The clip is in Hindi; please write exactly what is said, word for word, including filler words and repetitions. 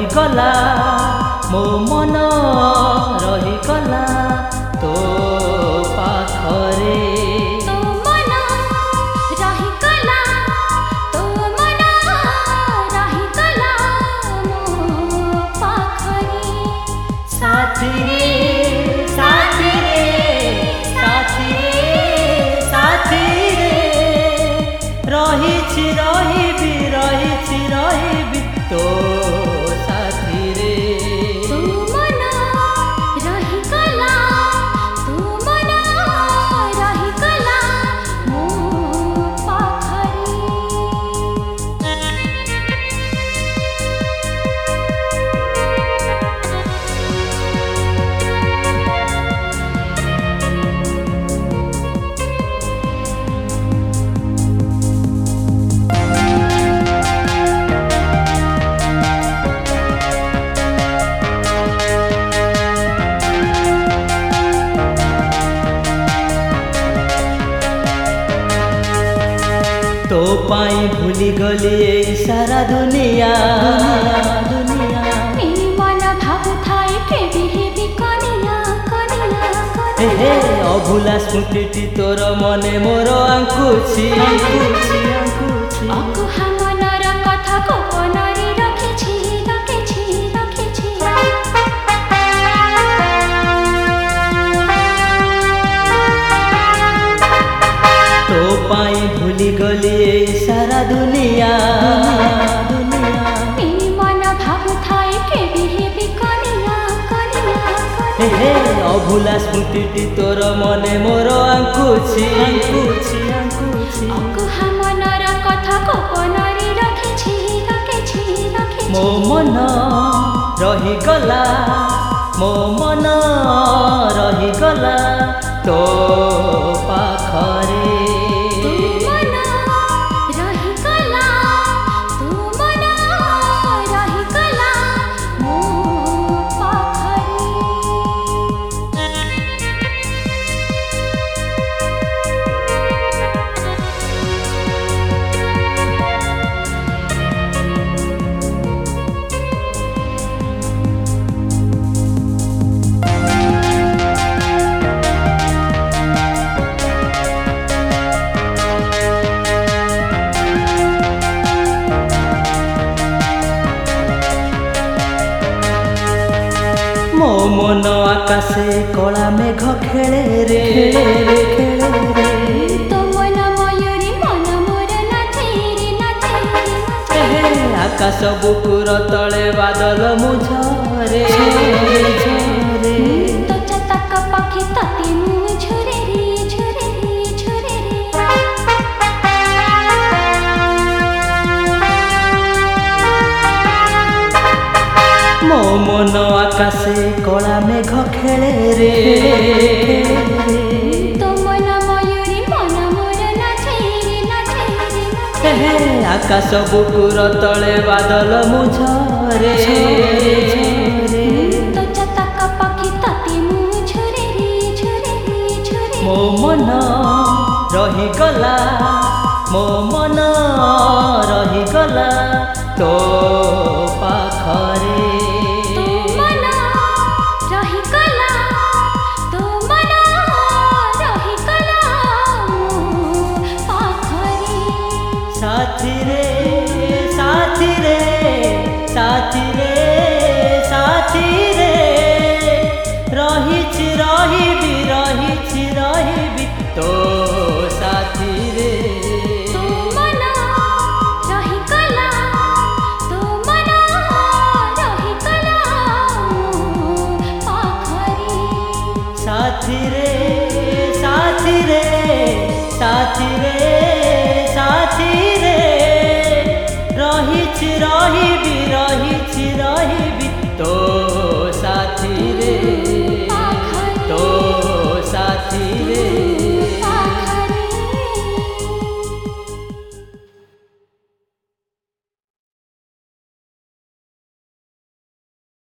रहीगला मो मन रहीगला तो पाखरे रही रही रही रही तो साथी रे तू मन रहीगला तू मन रहीगला मो पाखरी तो पाई भूली गली ए सारा दुनिया दुनिया मन भाव थाए के बिहेबी कनिया कनिया हे हे अभुला स्मृति तोर मने मोर आंकुछि आंकुछि आंकुछि अकुहा मनर कथा गोपनरी रखिछि रखिछि रखिछि तो पाई भूली गली ए सारा दुनिया दुनिया मन भाव थाए के बिहेबी कनिया कनिया हे हे अभुला स्मृति तोर मने मोर आंकुछि आंकुछि आंकुछि अकुहा मनर कथा गोपनरी रखिछि रखिछि रखिछि मो मन रहीगला मो मन रहीगला तो पाखरे मो मन आकाशे कला मेघ खेले रे खेले रे तो मन मयूरी मन मोर नाचे रे नाचे रे आकाश बुकुर तले बादल मुझरे झरे तो चतक पक्षी तते मु झुरे रे झुरे रे झुरे रे मो मन आकाशे कला मेघ खेले रे तो मन मयूरी मन मोर नाचे रे नाचे रे आकाश बुकुर तले बादल मुझरे झरे तो चतक पक्षी तते मु झुरे रे झुरे रे झुरे मो मन रहीगला मो मन रहीगला तो पाखरे साथी रे साथी रे साथी रे साथी रे रही रही रही रही तो साथी रे तू मन रहीगला तू मन रहीगला पाखरी साथी रे साथी रे साथी रे साथी रे रही रही